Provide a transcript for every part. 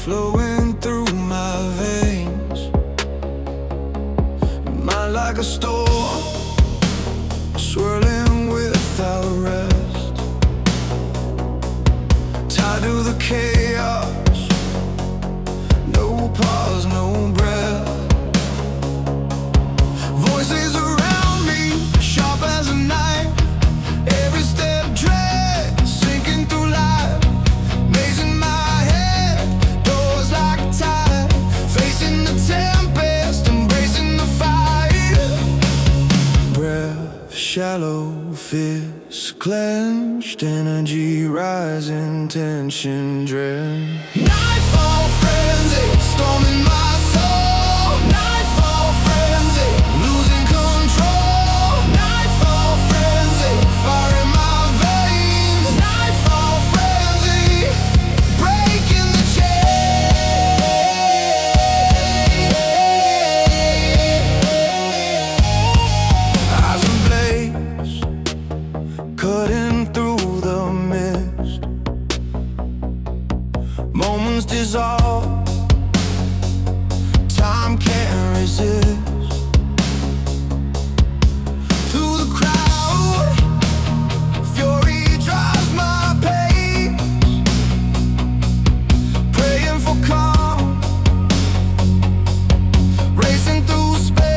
flowing through my veins. Mind like a storm, swirling without rest. Tied to the chaos, no pause, no breath. Voices around me, sharp as a knife. Every step dread, sinking through life. Maze in my head, doors like a tide. Facing the tempest, embracing the fire. Breath shallow, fists clenched. Energy rising, tension dread. Nightfall frenzy, storming my soul. Nightfall frenzy, losing control. Nightfall frenzy, fire in my veins. Nightfall frenzy, breaking the chain. Eyes ablaze, cutting through the mist. Moments dissolve, time can't resist. Through the crowd, fury drives my pace. Praying for calm, racing through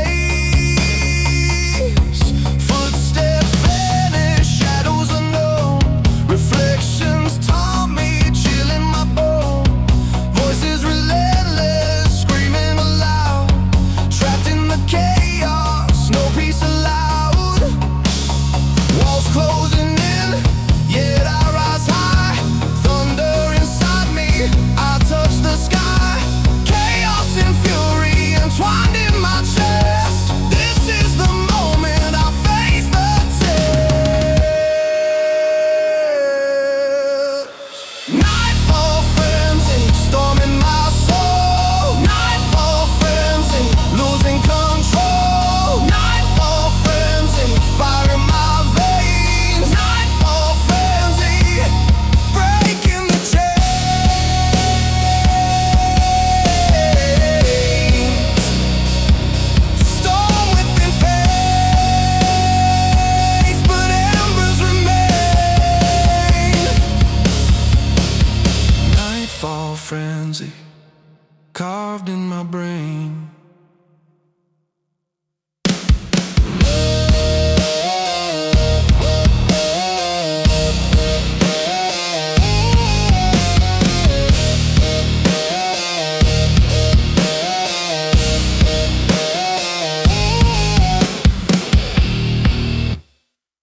space. Footsteps vanish, shadows unknown. Reflections taunt me, chilling my bones. Voices relentless, screaming aloud. Trapped in the chaos, no peace allowed. Walls closing in, yet I rise high. Thunder inside me, I touch the sky. Chaos and fury entwined in my chest. This is the moment I face the test. Nightfall frenzy, storming my soul. Nightfall frenzy, losing control. Nightfall frenzy, fire in my veins. Nightfall frenzy, breaking the chains. Storm within face, but embers remain. Nightfall frenzy, carved in my brain.